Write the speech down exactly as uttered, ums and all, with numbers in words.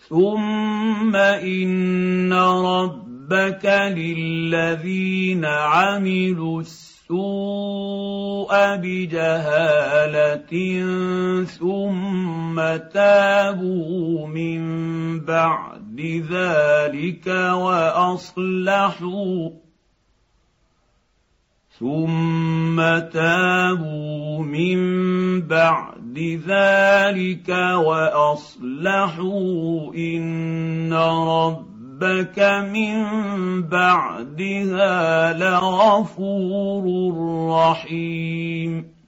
ثم إن ربك للذين عملوا السوء بجهالة ثم تابوا من بعد ذلك وأصلحوا ثم تابوا من بعد ذلك وأصلحوا إن ربك من بعدها لغفور رحيم.